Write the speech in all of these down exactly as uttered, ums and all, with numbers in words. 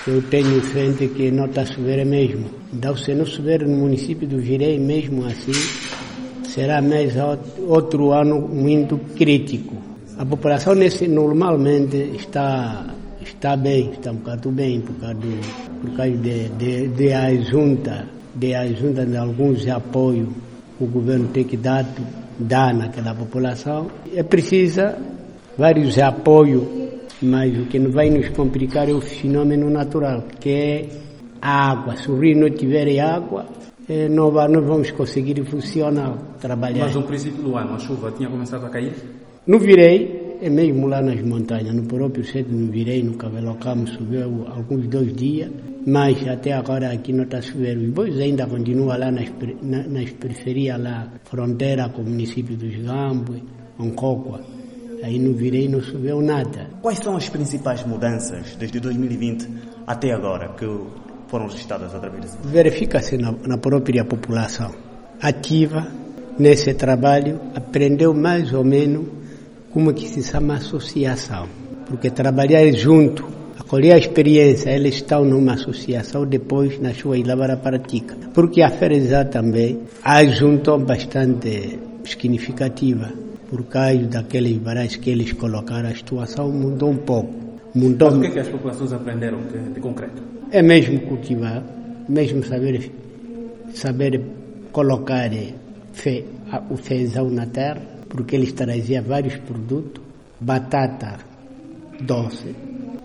eu tenho frente que não está a chover mesmo. Então, se não chover no município do Virei mesmo assim, será mais outro ano muito crítico. A população nesse, normalmente está, está bem, está um bocado bem, por causa, do, por causa de, de, de a junta, de a junta de alguns apoios que o governo tem que dar, dar naquela população. É preciso vários apoios, mas o que não vai nos complicar é o fenômeno natural, que é a água. Se o rio não tiver água, não, não vamos conseguir funcionar, trabalhar. Mas no princípio do ano a chuva tinha começado a cair? No Virei, é mesmo lá nas montanhas, no próprio centro, no Virei, no Cavelocamo, choveu alguns dois dias, mas até agora aqui não está chovendo. Os bois ainda continuam lá nas, nas periferias, lá, fronteira com o município dos Gambos, Oncóqua. Aí no Virei não choveu nada. Quais são as principais mudanças desde dois mil e vinte até agora que foram registradas através disso? Verifica-se na, na própria população ativa nesse trabalho, aprendeu mais ou menos como que se chama associação. Porque trabalhar junto, acolher a experiência, eles estão numa associação, depois na sua ilabara prática. Porque a Ferezá também ajuntou bastante significativa. Por causa daqueles varais que eles colocaram, a situação mudou um pouco. Mudou. Mas o que é que as populações aprenderam de concreto? É mesmo cultivar, mesmo saber, saber colocar fe, o feijão na terra, porque eles traziam vários produtos, batata doce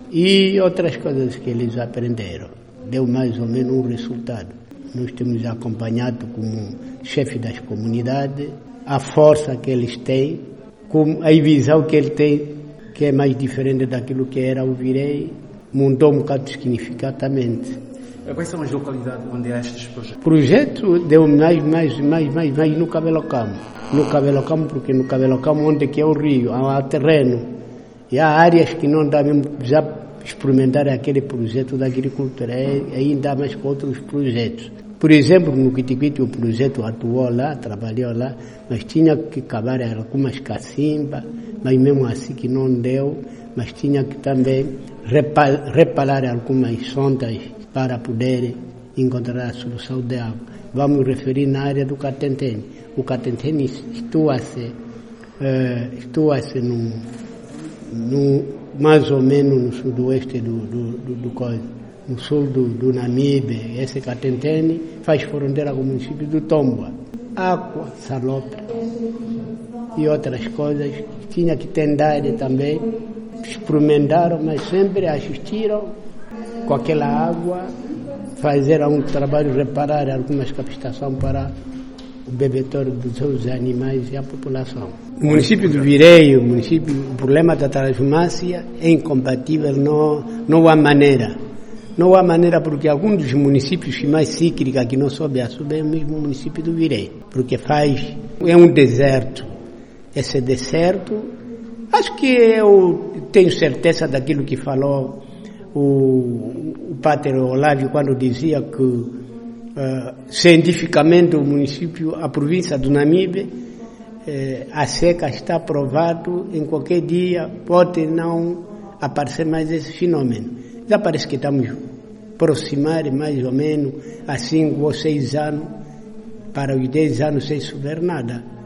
e outras coisas que eles aprenderam. Deu mais ou menos um resultado. Nós temos acompanhado como chefe das comunidades a força que eles têm, com a visão que ele tem, que é mais diferente daquilo que era o Virei, mudou um bocado significativamente. Quais são as localidades onde há estes projetos? O projeto deu mais, mais, mais, mais, mais no Cavelocamo. No Cavelocamo, porque no Cavelocamo, onde que é o rio, há terreno. E há áreas que não dá mesmo já experimentar aquele projeto da agricultura, é, ainda há mais com outros projetos. Por exemplo, no Quitiquiti o projeto atuou lá, trabalhou lá, mas tinha que cavar algumas cacimbas, mas mesmo assim que não deu, mas tinha que também repar, reparar algumas sondas para poder encontrar a solução de água. Vamos referir na área do Catentene. O Catentene situa-se, uh, situa-se no, no, mais ou menos no sudoeste do, do, do, do coisa. No sul do, do Namibe, esse Catentene faz fronteira com o município do Tomboa. Água, salopra e outras coisas. Tinha que tentar também, experimentaram, mas sempre assistiram com aquela água, fazer um trabalho, reparar algumas captações para o bebedouro dos seus animais e a população. O município do Virei, o, município, o problema da transumância é incompatível, não, não há maneira. Não há maneira, porque alguns dos municípios mais cíclicos que não soube a subir é o mesmo município do Virei, porque faz, é um deserto. Esse deserto, acho que eu tenho certeza daquilo que falou o, o Padre Olávio quando dizia que uh, cientificamente o município, a província do Namibe, uh, a seca está provado, em qualquer dia pode não aparecer mais esse fenômeno. Já parece que estamos aproximar mais ou menos a cinco ou seis anos para os dez anos sem chover nada.